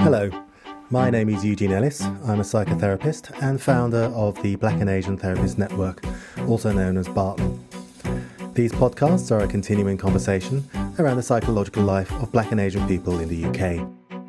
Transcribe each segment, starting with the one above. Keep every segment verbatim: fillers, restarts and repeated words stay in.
Hello, my name is Eugene Ellis. I'm a psychotherapist and founder of the Black and Asian Therapist Network, also known as Barton. These podcasts are a continuing conversation around the psychological life of Black and Asian people in the U K.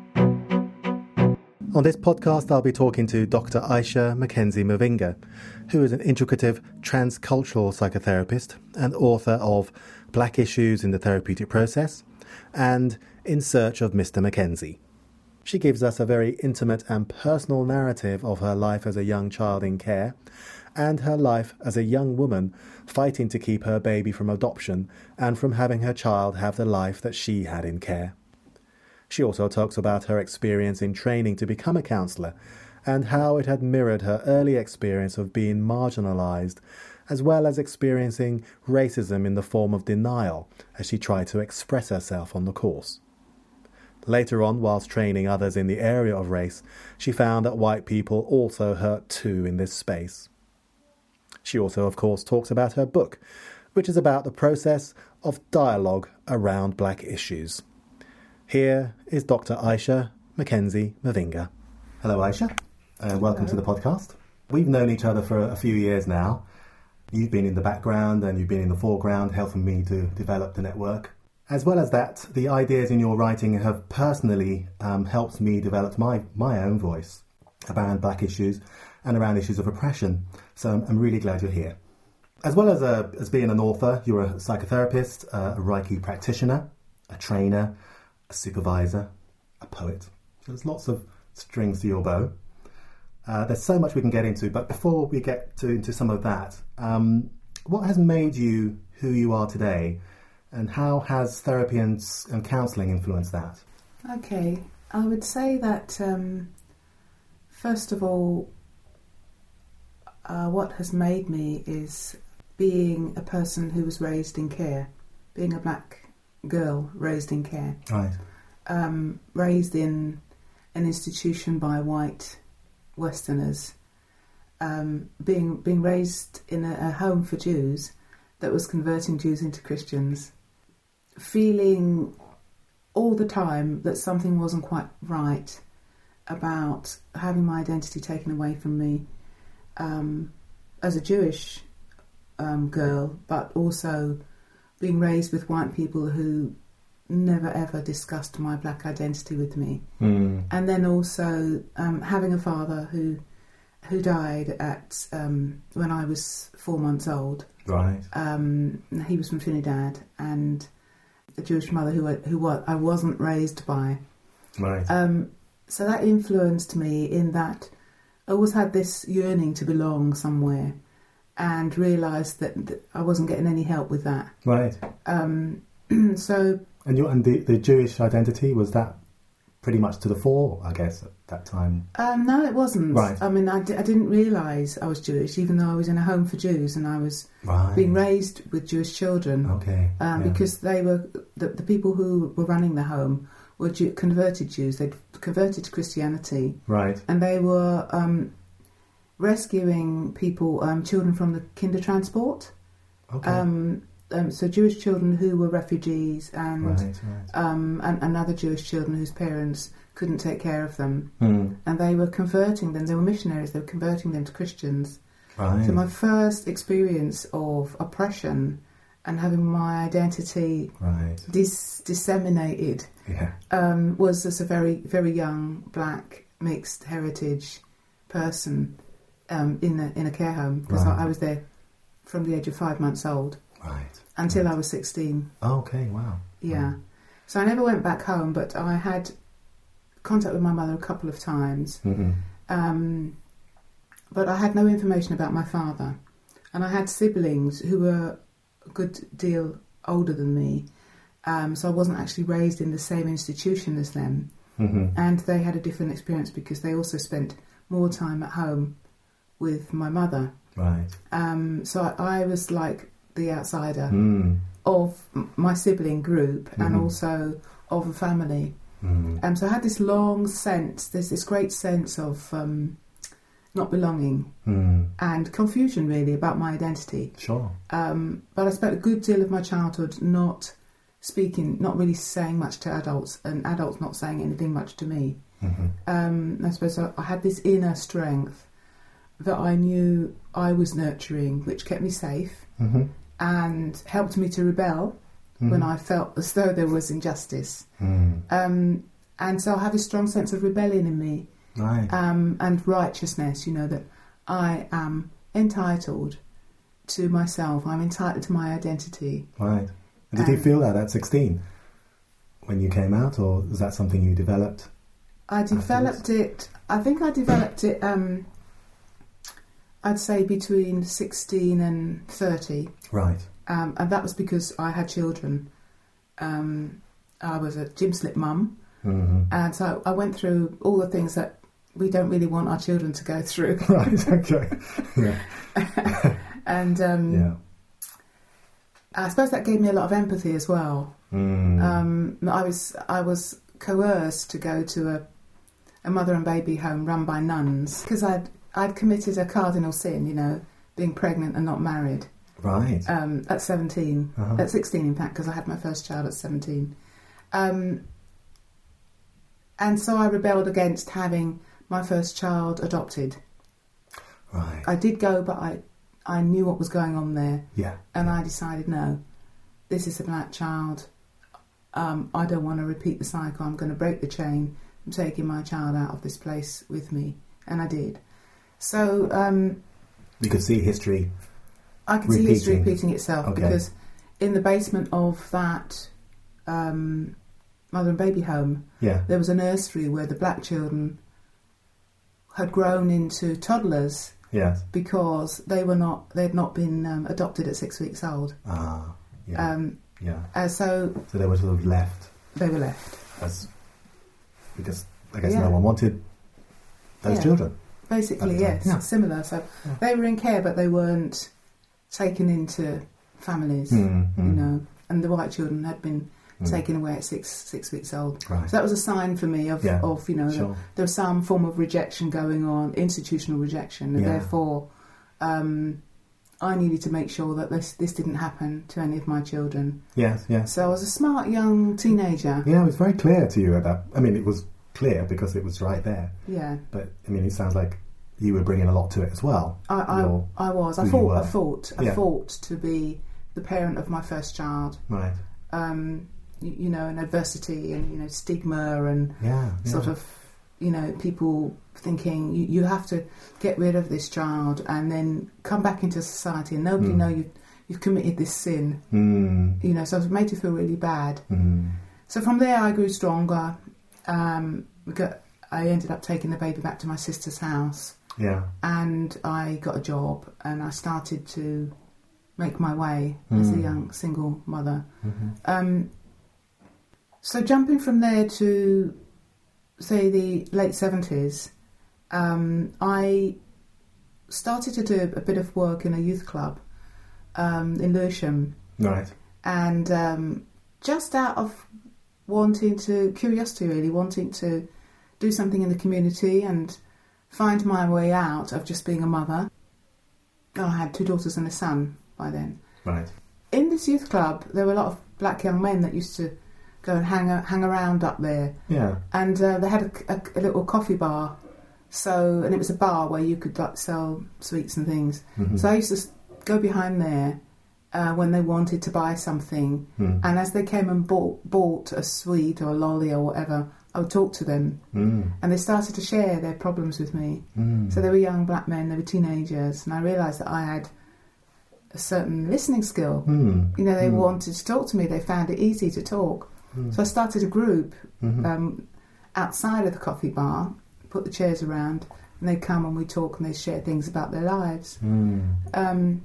On this podcast, I'll be talking to Doctor Aisha Mackenzie Mavinga, who is an integrative transcultural psychotherapist and author of Black Issues in the Therapeutic Process and In Search of Mister Mackenzie. She gives us a very intimate and personal narrative of her life as a young child in care and her life as a young woman fighting to keep her baby from adoption and from having her child have the life that she had in care. She also talks about her experience in training to become a counsellor and how it had mirrored her early experience of being marginalised, as well as experiencing racism in the form of denial as she tried to express herself on the course. Later on, whilst training others in the area of race, she found that white people also hurt too in this space. She also, of course, talks about her book, which is about the process of dialogue around Black issues. Here is Doctor Aisha Mackenzie Mavinga. Hello, Aisha. Uh, welcome Hello. to the podcast. We've known each other for a few years now. You've been in the background and you've been in the foreground, helping me to develop the network. As well as that, the ideas in your writing have personally um, helped me develop my, my own voice around Black issues and around issues of oppression. So I'm, I'm really glad you're here. As well as, a, as being an author, you're a psychotherapist, uh, a Reiki practitioner, a trainer, a supervisor, a poet. So there's lots of strings to your bow. Uh, there's so much we can get into, but before we get to, into some of that, um, what has made you who you are today, and how has therapy and, and counselling influenced that? Okay, I would say that, um, first of all, uh, what has made me is being a person who was raised in care, being a black girl raised in care. Right. Um, raised in an institution by white Westerners, um, being being raised in a, a home for Jews that was converting Jews into Christians, feeling all the time that something wasn't quite right about having my identity taken away from me um, as a Jewish um, girl, but also being raised with white people who never ever discussed my black identity with me. Mm. And then also um, having a father who who died at um, when I was four months old. Right. Um, he was from Trinidad, and a Jewish mother who who I wasn't raised by. Right. Um, so that influenced me in that I always had this yearning to belong somewhere, and realised that, that I wasn't getting any help with that. Right. Um, so. And you and the, the Jewish identity, was that pretty much to the fore, I guess, at that time? Um, no, it wasn't. Right. I mean, I, d- I didn't realise I was Jewish, even though I was in a home for Jews and I was right. being raised with Jewish children. Okay. Um, yeah. Because they were the, the people who were running the home were Jew- converted Jews. They'd converted to Christianity. Right. And they were um, rescuing people, um, children from the Kindertransport. Okay. Um, Um, so Jewish children who were refugees and, right, right. Um, and and other Jewish children whose parents couldn't take care of them, mm. and they were converting them. They were missionaries. They were converting them to Christians. Right. So my first experience of oppression and having my identity right. dis- disseminated yeah. um, was as a very very young black mixed heritage person um, in a in a care home, because right. I, I was there from the age of five months old. Right. Until right. I was sixteen. Oh, okay, wow. Yeah. Wow. So I never went back home, but I had contact with my mother a couple of times. Mm-hmm. Um, but I had no information about my father. And I had siblings who were a good deal older than me. Um, so I wasn't actually raised in the same institution as them. Mm-hmm. And they had a different experience because they also spent more time at home with my mother. Right. Um, so I, I was like the outsider mm. of my sibling group mm-hmm. and also of a family. Mm. Um, so I had this long sense, there's this great sense of um, not belonging mm. and confusion really about my identity. Sure. Um, but I spent a good deal of my childhood not speaking, not really saying much to adults, and adults not saying anything much to me. Mm-hmm. Um, I suppose I, I had this inner strength that I knew I was nurturing, which kept me safe Mm-hmm. and helped me to rebel Mm-hmm. when I felt as though there was injustice. Mm. Um, and so I have a strong sense of rebellion in me, Right. um, and righteousness, you know, that I am entitled to myself, I'm entitled to my identity. Right. And did Um, you feel that at sixteen when you came out, or was that something you developed? I developed it, I think I developed it, um, I'd say between sixteen and thirty. Right. Um, and that was because I had children. Um, I was a gym slip mum, Mm-hmm. and so I went through all the things that we don't really want our children to go through. Right, okay. Yeah. And um, Yeah. I suppose that gave me a lot of empathy as well. Mm. Um, I was I was coerced to go to a, a mother and baby home run by nuns because I'd I'd committed a cardinal sin, you know, being pregnant and not married. Right. Um, at seventeen, Uh-huh. at sixteen in fact, because I had my first child at seventeen. Um, and so I rebelled against having my first child adopted. Right. I did go, but I, I knew what was going on there, Yeah. and I decided, no, this is a black child. Um, I don't want to repeat the cycle. I'm going to break the chain. I'm taking my child out of this place with me, and I did. So um, You could see history. I could see history Repeating. repeating itself Okay. because in the basement of that um, mother and baby home, Yeah. there was a nursery where the black children had grown into toddlers Yes. because they were not they had not been um, adopted at six weeks old. Ah. Yeah. Um, yeah. uh, so So they were sort of left they were left. as because I guess Yeah. no one wanted those Yeah. children. Basically, At the time, yes, yeah. similar. So Yeah. they were in care, but they weren't taken into families, Mm, you mm, know. And the white children had been mm. taken away at six six weeks old. Right. So that was a sign for me of, Yeah. of you know, Sure. that there was some form of rejection going on, institutional rejection, and Yeah. therefore um, I needed to make sure that this this didn't happen to any of my children. Yes. Yes. So I was a smart young teenager. Yeah. It was very clear to you at that. I mean, it was clear because it was right there. Yeah, But I mean, it sounds like you were bringing a lot to it as well. I I, Your- I was. I who you fought. were. I fought. I Yeah. fought to be the parent of my first child. Right. Um, you, you know, and adversity and you know stigma and Yeah. yeah. sort of, you know, people thinking you, you have to get rid of this child and then come back into society and nobody Mm. know you've, you've committed this sin. Mm. You know, so it made you feel really bad. Mm. So from there I grew stronger. Um, we got, I ended up taking the baby back to my sister's house Yeah. and I got a job and I started to make my way as a Mm. young single mother. Mm-hmm. Um, so jumping from there to, say, the late seventies, um, I started to do a bit of work in a youth club um, in Lewisham, Right. and um, just out of wanting to, curiosity really, wanting to do something in the community and find my way out of just being a mother. I had two daughters and a son by then. Right. In this youth club, there were a lot of black young men that used to go and hang hang around up there, Yeah. and uh, they had a, a, a little coffee bar. So, and it was a bar where you could like sell sweets and things. Mm-hmm. So I used to s- go behind there uh, when they wanted to buy something, Mm. and as they came and bought bought a sweet or a lolly or whatever, I would talk to them, Mm. and they started to share their problems with me. Mm. So they were young black men, they were teenagers, and I realised that I had a certain listening skill. Mm. You know, they Mm. wanted to talk to me, they found it easy to talk. Mm. So I started a group Mhm. um, outside of the coffee bar, put the chairs around, and they'd come and we'd talk and they'd share things about their lives. Mm. Um,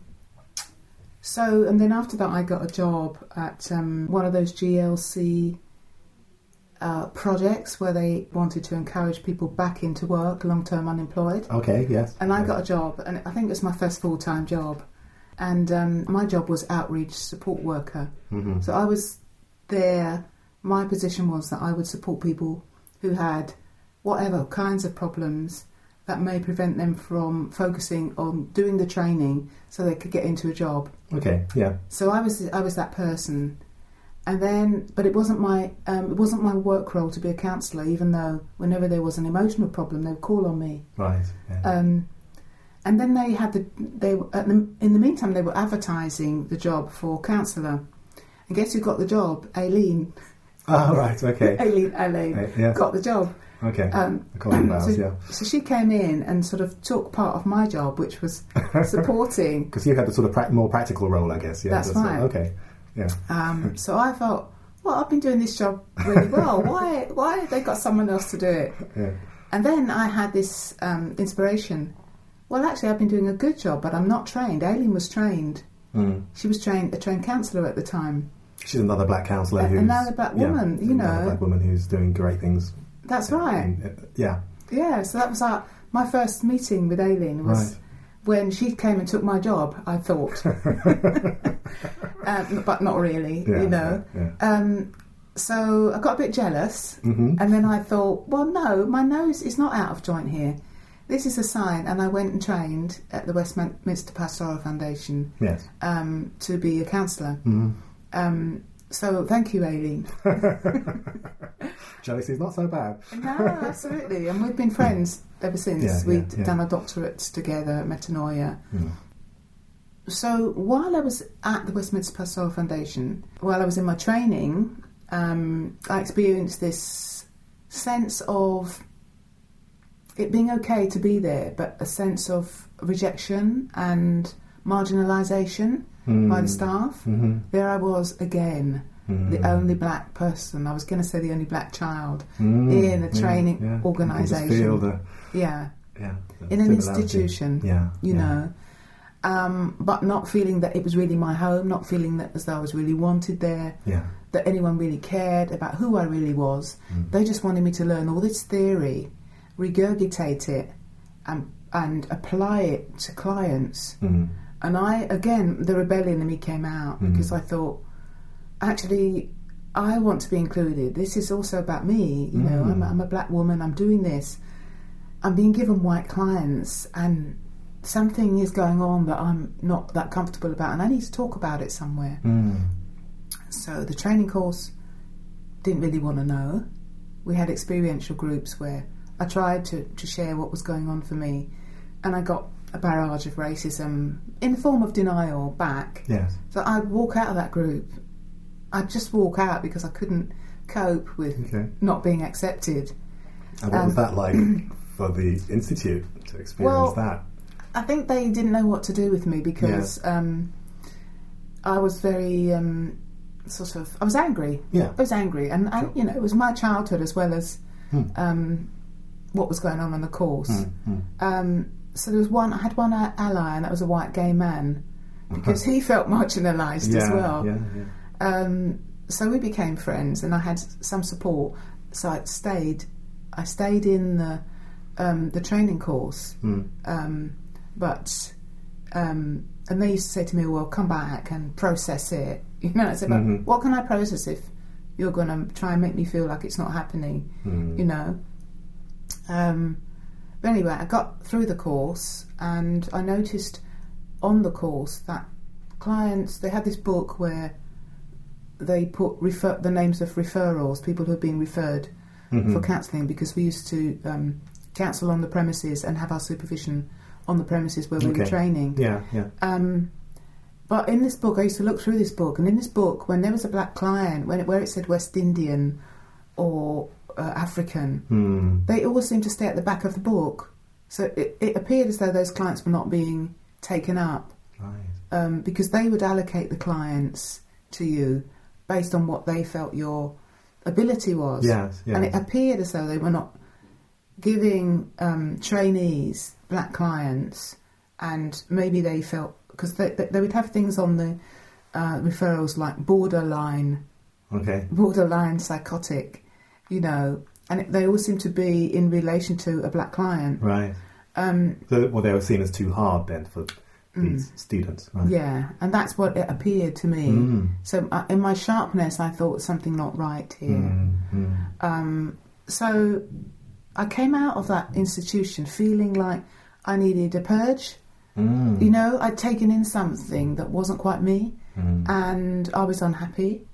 so, and then after that I got a job at um, one of those G L C uh, projects where they wanted to encourage people back into work, long-term unemployed. Okay. Yes. And I Yes. got a job, and I think it was my first full-time job. And um, my job was outreach support worker. Mhm. So I was there, my position was that I would support people who had whatever kinds of problems that may prevent them from focusing on doing the training so they could get into a job. Okay. Yeah. So I was I was that person. And then, but it wasn't my um, it wasn't my work role to be a counsellor, even though whenever there was an emotional problem, they would call on me. Right. Yeah. Um, and then they had the they were- at the, in the meantime they were advertising the job for counsellor. And guess who got the job? Aileen. Oh, right. Okay. Aileen, Aileen Uh, yes. got the job. Okay. Um, I call it Miles, so, yeah. so she came in and sort of took part of my job, which was supporting. Because you had the sort of pra- more practical role, I guess. Yeah. That's uh, right. okay. Yeah. Um, so I thought, well, I've been doing this job really well. Why? Why have they got someone else to do it? Yeah. And then I had this um, inspiration. Well, actually, I've been doing a good job, but I'm not trained. Aileen was trained. Mm. She was trained a trained counsellor at the time. She's another black counsellor A- who's... another black woman, yeah, you another know. black woman who's doing great things. That's right. And, uh, yeah. Yeah, so that was our, my first meeting with Aileen was Right. when she came and took my job, I thought. um, but not really, Yeah, you know. yeah, yeah. Um, so I got a bit jealous, Mhm. and then I thought, well, no, my nose is not out of joint here. This is a sign, and I went and trained at the Westminster Pastoral Foundation Yes. um, to be a counsellor. Mhm. Um, so thank you, Aileen. Jealousy is not so bad. No, absolutely, and we've been friends ever since. Yeah, We'd yeah, yeah. done our doctorates together at Metanoia. Mm. So while I was at the Westminster Pastoral Foundation, while I was in my training, um, I experienced this sense of it being okay to be there, but a sense of rejection and marginalisation Mm. by the staff. Mhm. There I was again, Mm. the only black person. I was going to say the only black child Mm. in a Yeah, training yeah. organisation. You can just feel the... Yeah, Yeah, the in an similarity. institution, Yeah. you yeah. know. Um, but not feeling that it was really my home, not feeling that as though I was really wanted there, Yeah. that anyone really cared about who I really was. Mm. They just wanted me to learn all this theory, regurgitate it, and, and apply it to clients. Mm. And I, again, the rebellion in me came out Mm. because I thought, actually, I want to be included. This is also about me. You know, Mm. I'm, I'm a black woman. I'm doing this. I'm being given white clients, and something is going on that I'm not that comfortable about, and I need to talk about it somewhere. Mm. So the training course didn't really want to know. We had experiential groups where I tried to, to share what was going on for me, and I got a barrage of racism in the form of denial back. Yes. So I'd walk out of that group. I'd just walk out because I couldn't cope with Okay. not being accepted. And what Um, was that like for the Institute to experience Well, that? I think they didn't know what to do with me because um, I was very um, sort of I was angry. Yeah. I was angry, and I, Sure. you know, it was my childhood as well as Hmm. um, what was going on on the course. Mm, mm. Um, so there was one. I had one ally, and that was a white gay man, because he felt marginalised yeah, as well. Yeah, yeah. Um, so we became friends, and I had some support. So I stayed. I stayed in the um, the training course, Mm. um, but um, and they used to say to me, "Well, come back and process it." You know, I said, "But Mhm. what can I process if you're going to try and make me feel like it's not happening?" Mm. You know. Um, but anyway, I got through the course, and I noticed on the course that clients, they had this book where they put refer- the names of referrals, people who have been referred Mhm. for counselling, because we used to um, counsel on the premises and have our supervision on the premises where we were Okay. training. Yeah, yeah. Um, but in this book, I used to look through this book, and in this book, when there was a black client, when it, where it said West Indian or uh, African, Mm. they always seemed to stay at the back of the book. So it, it appeared as though those clients were not being taken up, Right. um, because they would allocate the clients to you based on what they felt your ability was. Yes, yes. And it appeared as though they were not giving um, trainees, black clients, and maybe they felt, because they, they, they would have things on the uh, referrals like borderline, Okay. borderline psychotic, you know, and it, they all seem to be in relation to a black client. Right. Um, So, well, they were seen as too hard then for these students, right? yeah, and that's what it appeared to me. Mm. So uh, in my sharpness, I thought something not right here. Mm, mm. Um, so I came out of that institution feeling like I needed a purge. Mm. You know, I'd taken in something that wasn't quite me, Mm. and I was unhappy.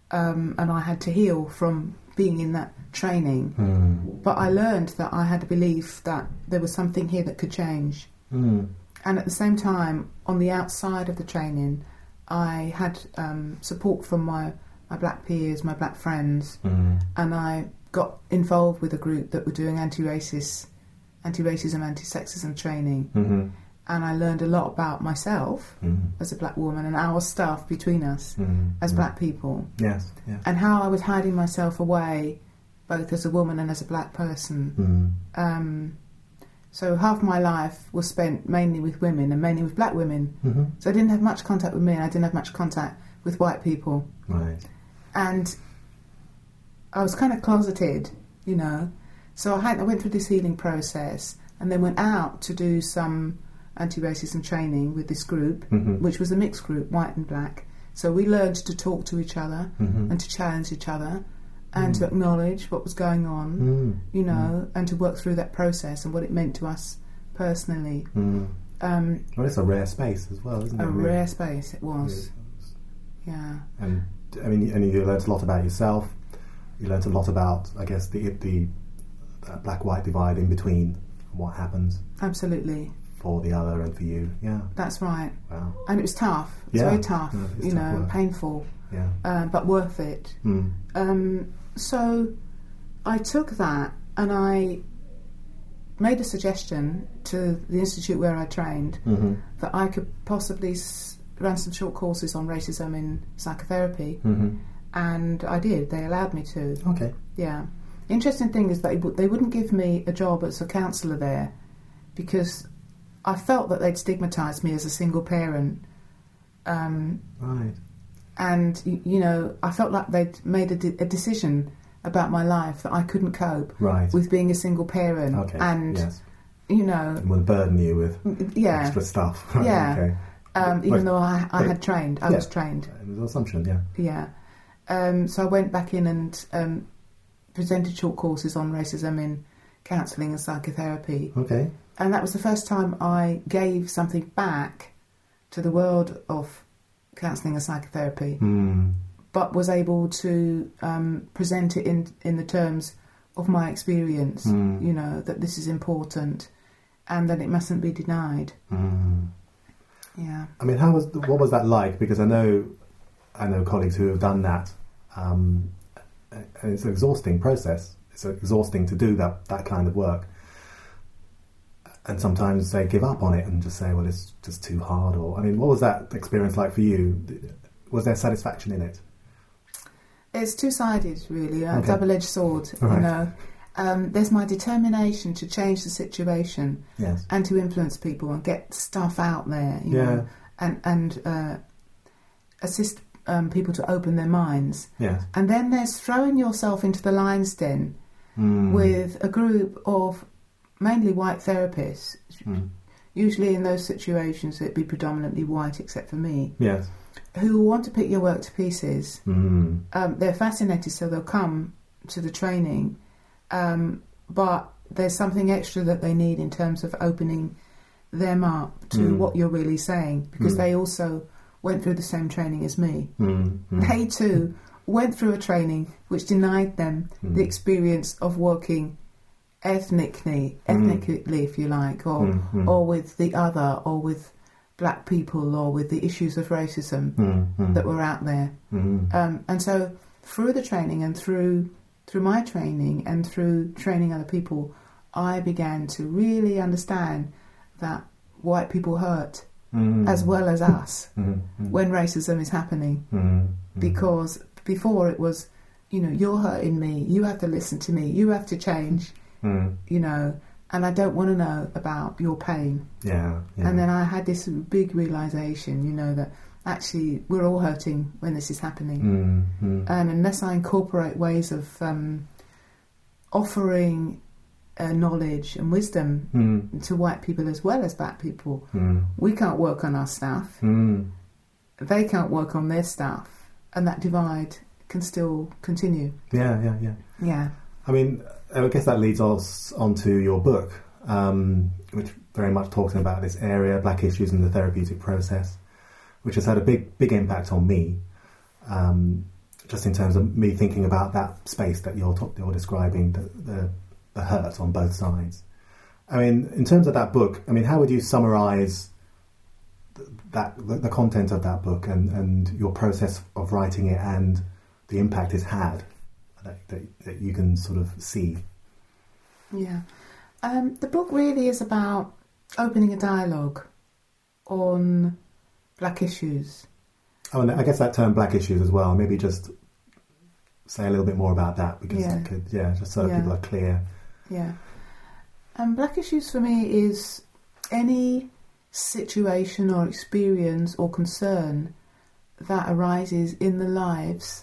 um, and I had to heal from being in that training. Mm. But I learned that I had a belief that there was something here that could change. Mm. And at the same time, on the outside of the training, I had um, support from my, my black peers, my black friends, Mm. and I got involved with a group that were doing anti-racist, anti-racism, anti-sexism training. Mm-hmm. And I learned a lot about myself Mm. as a black woman and our stuff between us Mm. as Mm. black people, Yes, yeah. and how I was hiding myself away, both as a woman and as a black person. Mm. Um, so half my life was spent mainly with women and mainly with black women. Mm-hmm. So I didn't have much contact with men. I didn't have much contact with white people. Right. And I was kind of closeted, you know. So I, had, I went through this healing process and then went out to do some anti-racism training with this group, Mm-hmm. which was a mixed group, white and black. So we learned to talk to each other Mm-hmm. and to challenge each other and Mm. to acknowledge what was going on, Mm. you know, and to work through that process and what it meant to us personally. Mm. Um, Well, it's a rare space as well, isn't it? a really? rare space it was, yeah. And I mean, and you learnt a lot about yourself. You learnt a lot about, I guess, the the uh, black-white divide in between, what happens Absolutely, for the other and for you. Yeah. that's right. Wow. And it was tough. It was Yeah. very tough, Yeah, it's you tough know, work. painful, Yeah. uh, but worth it. Mm. Um, so I took that and I made a suggestion to the institute where I trained Mm-hmm. that I could possibly s- run some short courses on racism in psychotherapy, Mm-hmm. and I did. They allowed me to. Okay. Yeah. Interesting thing is that they, w- they wouldn't give me a job as a counsellor there because I felt that they'd stigmatised me as a single parent. Um, Right. and, y- you know, I felt like they'd made a, de- a decision about my life that I couldn't cope Right. with being a single parent. Okay. And, yes. you know, And will burden you with yeah, extra stuff. Right, Yeah. Okay. um, even Well, though I, I but- had trained, I yeah. was trained. It was an assumption. Yeah. Yeah. Um, so I went back in and um, presented short courses on racism in counselling and psychotherapy. Okay. And that was the first time I gave something back to the world of counselling and psychotherapy, Mm. but was able to um, present it in, in the terms of my experience, Mm. you know, that this is important and that it mustn't be denied. Mm. Yeah. I mean, how was what was that like? Because I know, I know colleagues who have done that, um, and it's an exhausting process. It's exhausting to do that that kind of work, and sometimes they give up on it and just say, "Well, it's just too hard." Or, I mean, what was that experience like for you? Was there satisfaction in it? It's two-sided, really, a Okay. double-edged sword, Right. you know. Um, there's my determination to change the situation Yes. and to influence people and get stuff out there, you Yeah. know, and, and uh, assist um, people to open their minds. Yes. And then there's throwing yourself into the lion's den Mm. with a group of mainly white therapists. Mm. Usually in those situations it'd be predominantly white except for me, Yes. who want to pick your work to pieces. Mm. Um, they're fascinated, so they'll come to the training, um, but there's something extra that they need in terms of opening them up to Mm. what you're really saying, because Mm. they also went through the same training as me. Mm. Mm. They too went through a training which denied them Mm. the experience of working ethnically, ethnically, if you like, or Mm. Mm. or with the other, or with black people, or with the issues of racism Mm. Mm. that were out there. Mm. Um, and so through the training and through through my training and through training other people, I began to really understand that white people hurt Mm. as well as us Mm. Mm. when racism is happening. Mm. Mm. Because before it was, you know, you're hurting me, you have to listen to me, you have to change, Mm. you know, and I don't want to know about your pain. Yeah, yeah. And then I had this big realisation, you know, that actually we're all hurting when this is happening. Mm. Mm. And unless I incorporate ways of um, offering uh, knowledge and wisdom Mm. to white people as well as black people, Mm. we can't work on our stuff. Mm. They can't work on their stuff. And that divide can still continue. Yeah, yeah, yeah. Yeah. I mean, I guess that leads us onto your book, um, which very much talks about this area, black issues in the therapeutic process, which has had a big, big impact on me. Um, just in terms of me thinking about that space that you're, t- you're describing, the, the, the hurt on both sides. I mean, in terms of that book, I mean, how would you summarise that the, the content of that book and, and your process of writing it and the impact it's had that, that, that you can sort of see? Yeah. Um, the book really is about opening a dialogue on black issues. Oh, and I guess that term black issues as well, maybe just say a little bit more about that because yeah, it could, yeah just so yeah. people are clear. Yeah. Um, black issues for me is any situation or experience or concern that arises in the lives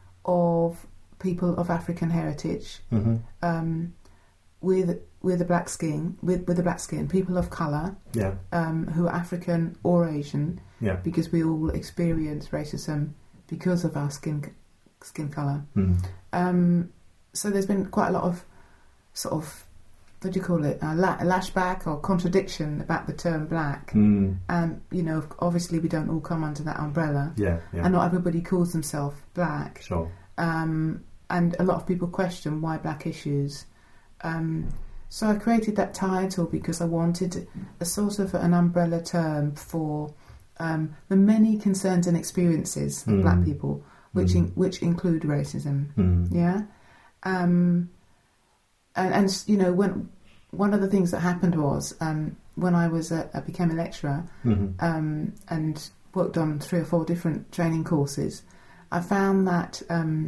of people of African heritage, mm-hmm. um, with with a black skin, with with a black skin, people of colour, yeah, um, who are African or Asian, yeah, because we all experience racism because of our skin skin colour. mm. Um, so there's been quite a lot of sort of, what do you call it, uh, la- lashback or contradiction about the term black. Mm. And, you know, obviously we don't all come under that umbrella. Yeah, yeah. And not everybody calls themselves black. Sure. Um, and a lot of people question why black issues. Um, so I created that title because I wanted a sort of an umbrella term for um, the many concerns and experiences of mm. black people, which mm. in, which include racism. Mm. Yeah. Um, and, and you know, when one of the things that happened was um, when I was a, I became a lecturer mm-hmm. um, and worked on three or four different training courses, I found that um,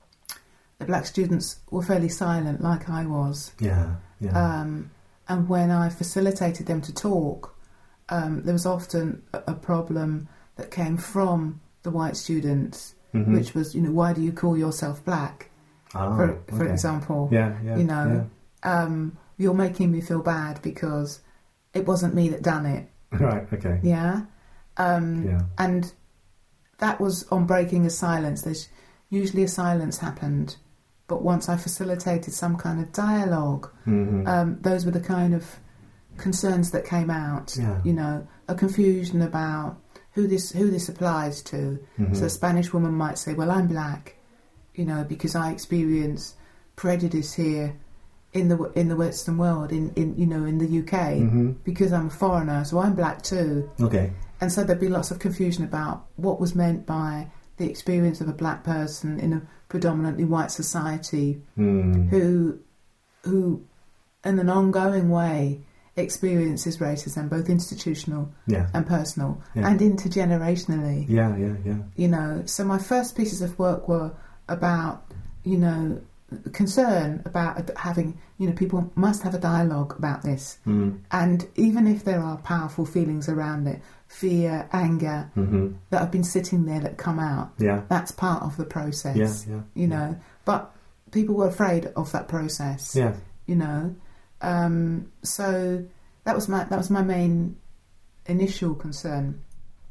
the black students were fairly silent, like I was. Yeah, yeah. Um, and when I facilitated them to talk, um, there was often a, a problem that came from the white students, mm-hmm. which was, you know, why do you call yourself black? Oh, for for okay. example, yeah, yeah, you know, yeah. um, you're making me feel bad because it wasn't me that done it. Right. Okay. Yeah. Um, yeah. And that was on breaking a silence. There's usually a silence happened, but once I facilitated some kind of dialogue, mm-hmm. um, those were the kind of concerns that came out. Yeah. You know, a confusion about who this who this applies to. Mm-hmm. So a Spanish woman might say, "Well, I'm black, you know, because I experience prejudice here in the in the Western world, in, in you know, in the U K, mm-hmm. because I'm a foreigner, so I'm black too." Okay. And so there'd be lots of confusion about what was meant by the experience of a black person in a predominantly white society, mm. who, who, in an ongoing way, experiences racism, both institutional yeah. and personal, yeah. and intergenerationally. Yeah, yeah, yeah. You know, so my first pieces of work were about, you know, concern about having, you know, people must have a dialogue about this. Mm. And even if there are powerful feelings around it, fear, anger, mm-hmm. that have been sitting there that come out, yeah. that's part of the process, yeah, yeah, you know. yeah. But people were afraid of that process, yeah. you know. Um, so that was my that was my main initial concern.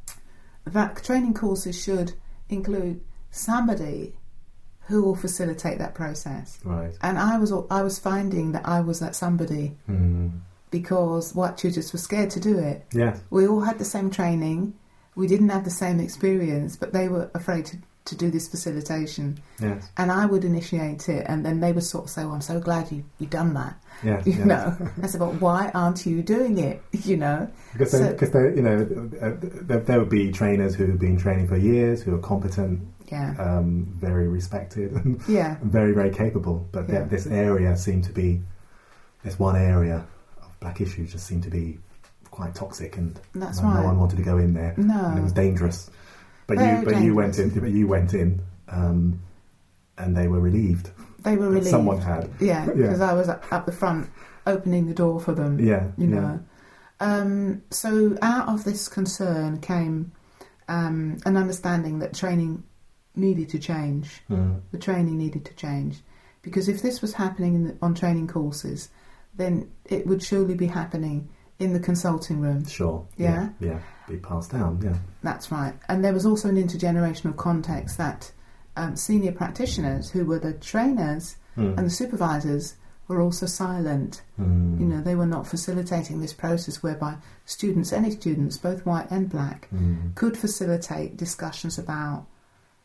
That training courses should include somebody who will facilitate that process. Right. And I was I was finding that I was that somebody mm. because white tutors were scared to do it. Yes. We all had the same training. We didn't have the same experience, but they were afraid to, to do this facilitation. Yes. And I would initiate it, and then they would sort of say, "Well, I'm so glad you you've done that." Yes, you yes. know. I said, "But why aren't you doing it?" You know. Because so, they, because they, you know, there, there would be trainers who have been training for years, who are competent, yeah, um, very respected, and yeah, very very capable. But yeah. this area seemed to be, this one area of black issues just seemed to be quite toxic, and That's no, right. no one wanted to go in there. No, and it was dangerous. But Very you, but dangerous. you went in. But you went in, um, and they were relieved. They were relieved. Someone had. Yeah, because yeah. I was up the front, opening the door for them. Yeah, you yeah. know. Um, so out of this concern came um, an understanding that training needed to change. Mm. The training needed to change, because if this was happening in the, on training courses, then it would surely be happening in the consulting room. Sure. Yeah? Yeah. yeah. Be passed down, yeah. That's right. And there was also an intergenerational context that um, senior practitioners, who were the trainers mm. and the supervisors, were also silent. Mm. You know, they were not facilitating this process whereby students, any students, both white and black, mm. could facilitate discussions about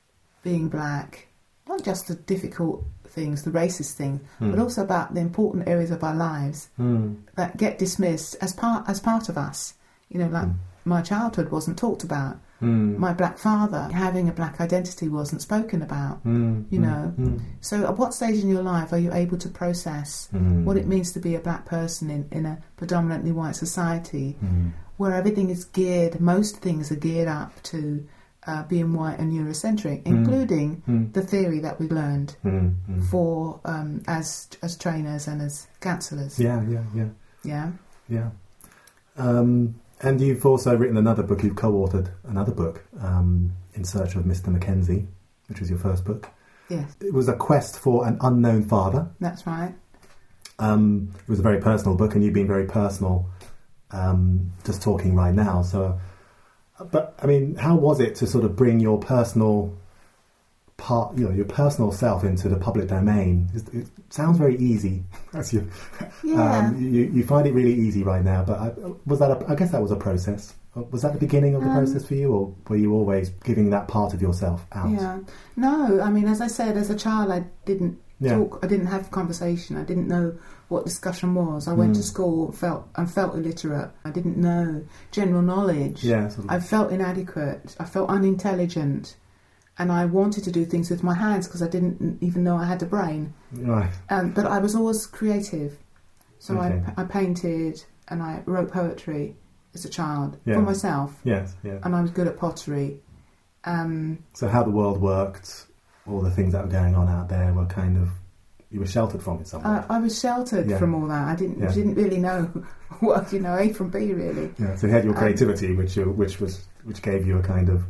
being black, not just the difficult things, the racist things, mm. but also about the important areas of our lives mm. that get dismissed as part as part of us. You know, like mm. my childhood wasn't talked about. Mm. My black father having a black identity wasn't spoken about. Mm. You know, mm. so at what stage in your life are you able to process mm. what it means to be a black person in, in a predominantly white society, mm. where everything is geared, most things are geared up to uh, being white and Eurocentric, including mm. the theory that we learned mm. Mm. for um, as as trainers and as counsellors. Yeah, yeah, yeah, yeah, yeah. Um, and you've also written another book. You've co-authored another book, um, In Search of Mister Mackenzie, which was your first book. Yes, it was a quest for an unknown father. That's right. Um, it was a very personal book, and you've been very personal. Um, just talking right now, so. But I mean, how was it to sort of bring your personal part, you know, your personal self into the public domain? It, it sounds very easy, as you, yeah. um, you, you find it really easy right now. But I, was that? A, I guess that was a process. Was that the beginning of the um, process for you, or were you always giving that part of yourself out? Yeah, no. I mean, as I said, as a child, I didn't yeah. talk. I didn't have conversation. I didn't know what discussion was. I went mm. to school, felt and felt illiterate. I didn't know general knowledge. Yeah, sort of. I felt inadequate. I felt unintelligent, and I wanted to do things with my hands because I didn't even know I had a brain. Right. Um, but I was always creative, so okay. I, I painted and I wrote poetry as a child yeah. for myself. Yes, yeah. And I was good at pottery. Um, so how the world worked, all the things that were going on out there were kind of. You were sheltered from it somewhere. I, I was sheltered yeah. from all that. I didn't yeah. didn't really know what you know A from B really. Yeah, so you had your creativity, um, which you, which was which gave you a kind of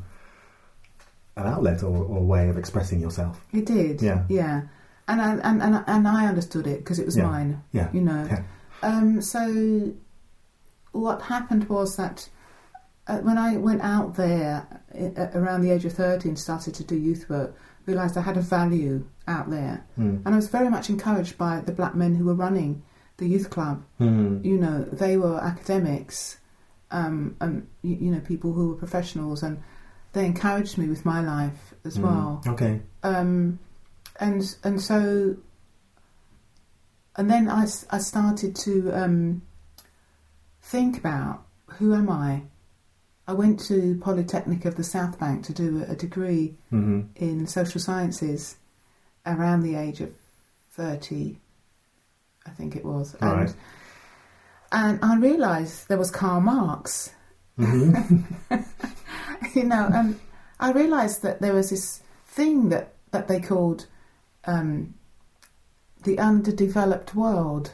an outlet or, or way of expressing yourself. It did. Yeah, yeah, and I, and and and I understood it because it was yeah. mine. Yeah, you know. Yeah. Um, so what happened was that uh, when I went out there uh, around the age of thirty and started to do youth work, realised I had a value out there, mm. and I was very much encouraged by the black men who were running the youth club. Mm. You know, they were academics, um, and you, you know, people who were professionals, and they encouraged me with my life as mm. well. Okay. Um, and and so, and then I, I started to um, think about who am I. I went to Polytechnic of the South Bank to do a, a degree mm-hmm. in social sciences around the age of thirty, I think it was. All and, right. and I realised there was Karl Marx. Mm-hmm. You know, and I realised that there was this thing that, that they called um, the underdeveloped world.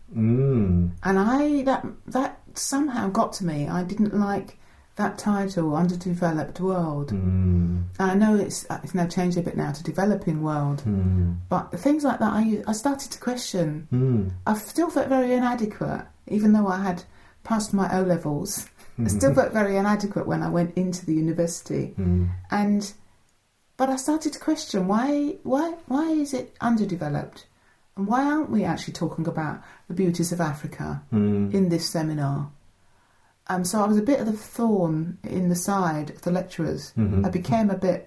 Mm. And I that that somehow got to me. I didn't like that title, Underdeveloped World. Mm. And I know it's it's now changed a bit now to Developing World. Mm. But things like that, I, I started to question. Mm. I still felt very inadequate, even though I had passed my O-levels. I still felt very inadequate when I went into the university. Mm. And but I started to question, why why why is it underdeveloped? And why aren't we actually talking about the beauties of Africa mm. in this seminar? Um, so I was a bit of the thorn in the side of the lecturers. Mm-hmm. I became a bit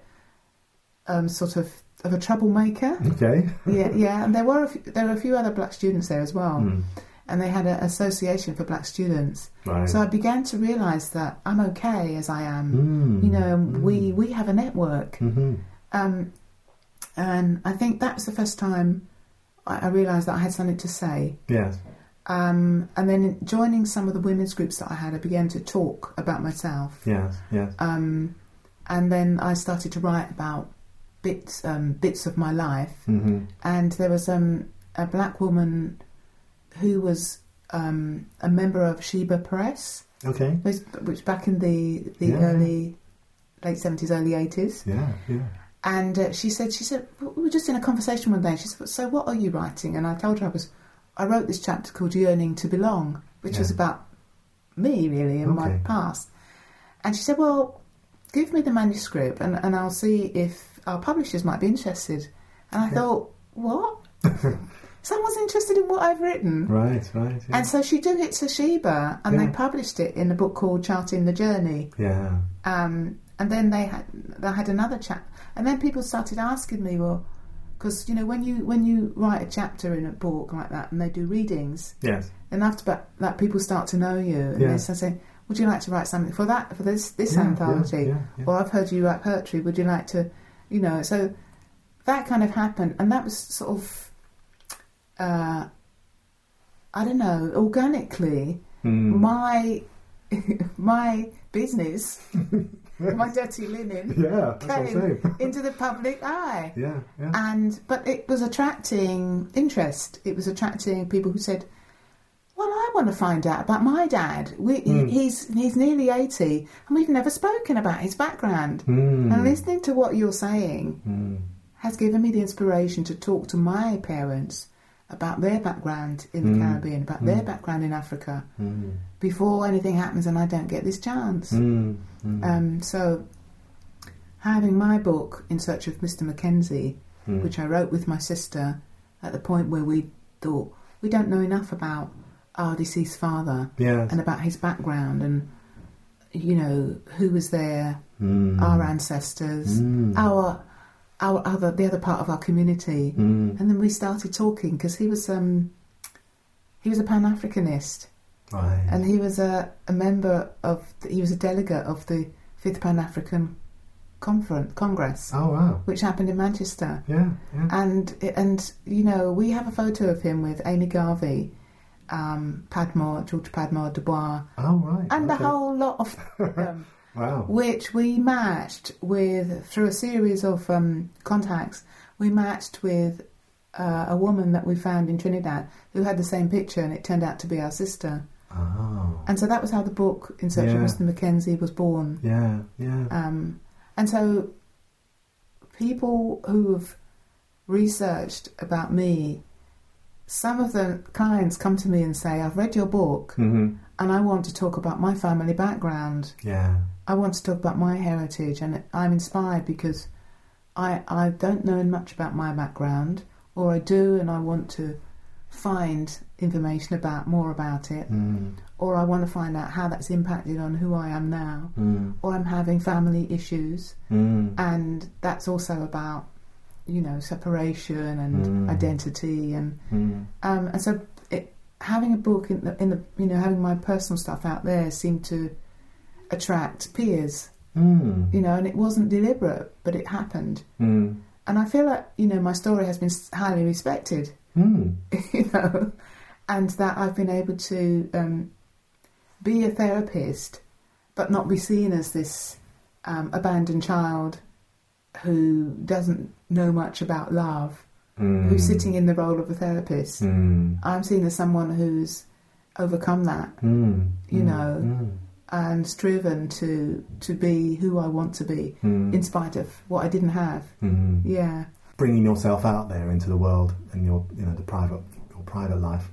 um, sort of of a troublemaker. Okay. yeah, yeah. And there were a few, there were a few other black students there as well, mm. and they had an association for black students. Right. So I began to realise that I'm okay as I am. Mm. You know, mm. we we have a network, mm-hmm. um, and I think that was the first time I, I realised that I had something to say. Yes. Um, and then joining some of the women's groups that I had, I began to talk about myself. Yes, yes. Um, and then I started to write about bits um, bits of my life. Mm-hmm. And there was um, a black woman who was um, a member of Sheba Press, Okay. which, which back in the the Yeah. early late seventies, early eighties. Yeah, yeah. And uh, she said, she said, we were just in a conversation one day. And she said, so what are you writing? And I told her I was. I wrote this chapter called Yearning to Belong, which yeah. was about me, really, and okay. my past. And she said, well, give me the manuscript and, and I'll see if our publishers might be interested. And I okay. thought, what? Someone's interested in what I've written? Right, right. Yeah. And so she took it to Sheba and yeah. they published it in a book called Charting the Journey. Yeah. Um, and then they had they had another chat, and then people started asking me, well, because you know when you when you write a chapter in a book like that, and they do readings, yes, and after that people start to know you, and yeah. they start saying, would you like to write something for that for this this yeah, anthology? Yeah, yeah, yeah. Or I've heard you write poetry. Would you like to, you know? So that kind of happened, and that was sort of, uh, I don't know, organically, mm. my my business, my dirty linen, yeah, that's came what I'm saying. into the public eye. Yeah, yeah. And but it was attracting interest. It was attracting people who said, well, I want to find out about my dad. We, mm. He's he's nearly eighty, and we've never spoken about his background. Mm. And listening to what you're saying mm. has given me the inspiration to talk to my parents about their background in the mm. Caribbean, about mm. their background in Africa, mm. before anything happens and I don't get this chance. Mm. Mm. Um, so, having my book, In Search of Mister Mackenzie, mm. which I wrote with my sister at the point where we thought, we don't know enough about our deceased father yes. and about his background and, you know, who was there, mm. our ancestors, mm. our our other the other part of our community, mm. and then we started talking because he was um he was a Pan-Africanist, right. and he was a, a member of the, he was a delegate of the Fifth Pan-African Conference Congress, oh wow, which happened in Manchester, yeah, yeah. and and you know we have a photo of him with Amy Garvey, um, Padmore, George Padmore Dubois, oh right, and okay. a whole lot of them. Wow. Which we matched with, through a series of um, contacts, we matched with uh, a woman that we found in Trinidad who had the same picture, and it turned out to be our sister. Oh. And so that was how the book, In Search yeah. of Mister Mackenzie, was born. Yeah, yeah. Um, and so people who have researched about me, some of the clients come to me and say, I've read your book, mm-hmm. and I want to talk about my family background. Yeah. I want to talk about my heritage, and I'm inspired because I I don't know much about my background, or I do, and I want to find information about more about it, mm. or I want to find out how that's impacted on who I am now, mm. or I'm having family issues, mm. and that's also about, you know, separation and mm. identity, and mm. um, and so it, having a book in the in the you know having my personal stuff out there seemed to attract peers, mm. you know, and it wasn't deliberate, but it happened. Mm. And I feel like, you know, my story has been highly respected, mm. you know, and that I've been able to um, be a therapist, but not be seen as this um, abandoned child who doesn't know much about love, mm. who's sitting in the role of a therapist. Mm. I'm seen as someone who's overcome that, mm. you mm. know, mm. and striven to to be who I want to be, mm. in spite of what I didn't have. mm. Yeah, bringing yourself out there into the world and your, you know, the private, your private life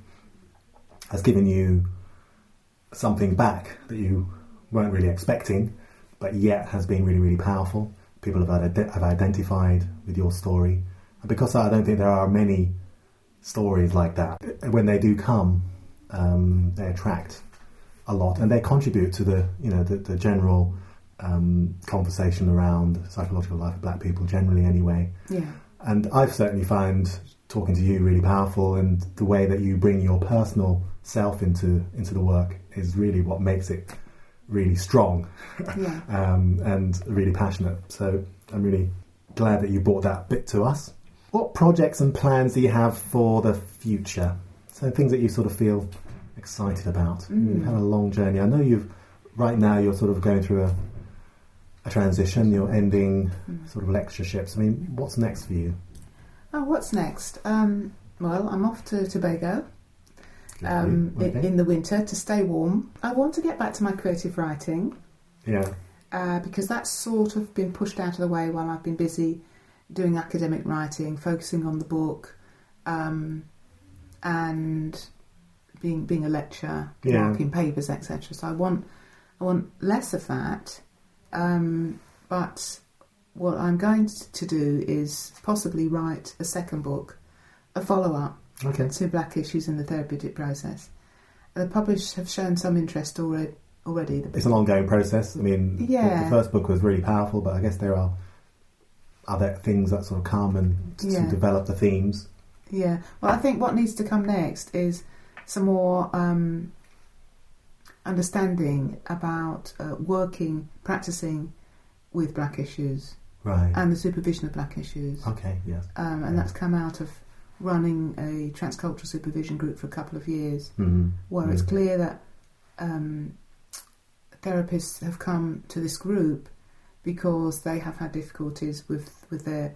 has given you something back that you weren't really expecting, but yet has been really, really powerful. People have, ad- have identified with your story, and because I don't think there are many stories like that, when they do come, um, they attract a lot, and they contribute to the, you know, the, the general um, conversation around psychological life of black people generally anyway. yeah, And I've certainly found talking to you really powerful, and the way that you bring your personal self into into the work is really what makes it really strong yeah. um, and really passionate. So I'm really glad that you brought that bit to us. What projects and plans do you have for the future? So things that you sort of feel excited about. Mm. You've had a long journey. I know you've, right now you're sort of going through a, a transition, you're ending Mm. sort of lectureships. I mean, what's next for you? Oh, what's next? Um, well, I'm off to Tobago um, Okay. in, in the winter to stay warm. I want to get back to my creative writing Yeah. uh, because that's sort of been pushed out of the way while I've been busy doing academic writing, focusing on the book, um, and being being a lecturer, Yeah. marking papers, et cetera. So I want I want less of that, um, but what I'm going to do is possibly write a second book, a follow-up Okay. to Black Issues in the Therapeutic Process. The publishers have shown some interest already already. The It's an ongoing process. I mean, the- Yeah. the first book was really powerful, but I guess there are other things that sort of come and to, to Yeah. develop the themes. Yeah. Well, I think what needs to come next is some more um, understanding about uh, working, practicing with black issues Right. and the supervision of black issues. Okay, yes. Um, and that's come out of running a transcultural supervision group for a couple of years, Mm-hmm. where it's clear that um, therapists have come to this group because they have had difficulties with, with their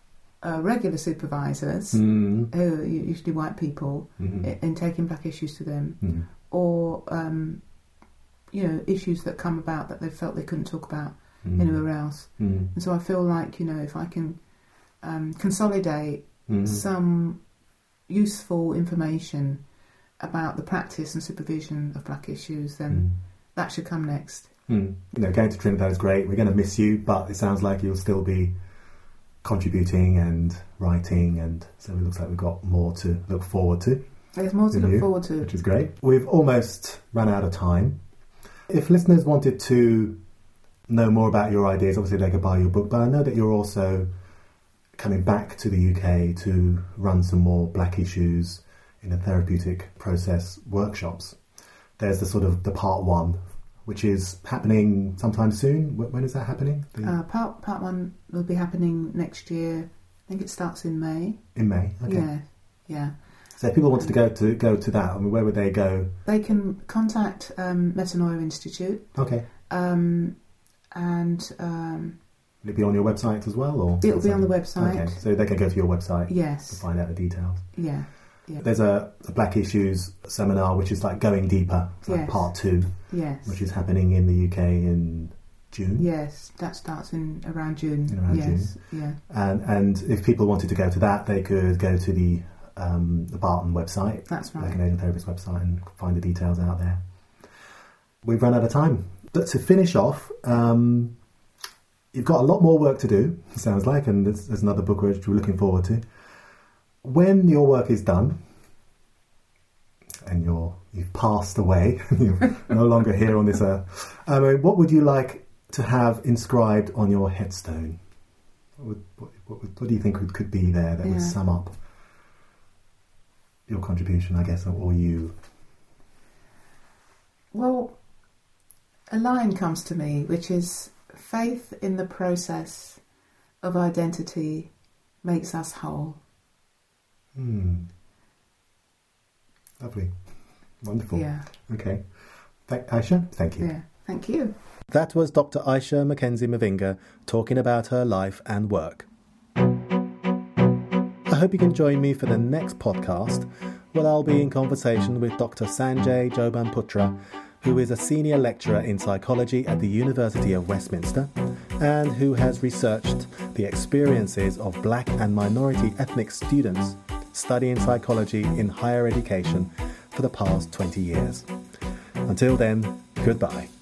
uh, regular supervisors, Mm-hmm. who are usually white people, Mm-hmm. in, in taking black issues to them, Mm-hmm. or um, you know, issues that come about that they felt they couldn't talk about Mm-hmm. anywhere else. Mm-hmm. And so I feel like, you know, if I can um, consolidate Mm-hmm. some useful information about the practice and supervision of black issues, then Mm-hmm. that should come next. Mm. You know, going to Trinidad is great. We're going to miss you, but it sounds like you'll still be contributing and writing, and so it looks like we've got more to look forward to, There's more to With look you, forward to. which is great. We've almost run out of time. If listeners wanted to know more about your ideas, obviously they could buy your book, but I know that you're also coming back to the U K to run some more black issues in a therapeutic process workshops. There's the sort of the part one, which is happening sometime soon. Wh- When is that happening? The- Uh, part part one will be happening next year. I think it starts in May. in May. Okay. Yeah, yeah. So if people wanted to go to go to that, I mean, where would they go? They can contact um, Metanoia Institute, Okay. um, and um, Will it be on your website as well, or it'll be on the website. Okay, so they can go to your website to Yes, find out the details. yeah, yeah. There's a, a Black Issues seminar, which is like going deeper, it's like Yes. part two, Yes, which is happening in the U K in June. yes. That starts in around June. In around yes, yeah. And and if people wanted to go to that, they could go to the um, the Barton website, That's the right. Canadian Therapist website, and find the details out there. We've run out of time, but to finish off, um, you've got a lot more work to do. It sounds like, and there's, there's another book which we're looking forward to. When your work is done, and you're you've passed away, you're no longer here on this earth, I mean, what would you like to have inscribed on your headstone? What, would, what, what, would, what do you think would, could be there that would Yeah. sum up your contribution, I guess, or, or you? Well, a line comes to me, which is faith in the process of identity makes us whole. Hmm. Lovely. Wonderful. Yeah, Okay. Th- Aisha, thank you. yeah. Thank you. That was Doctor Aisha Mackenzie Mavinga talking about her life and work. I hope you can join me for the next podcast, where I'll be in conversation with Doctor Sanjay Jobanputra, who is a senior lecturer in psychology at the University of Westminster and who has researched the experiences of black and minority ethnic students studying psychology in higher education for the past twenty years. Until then, goodbye.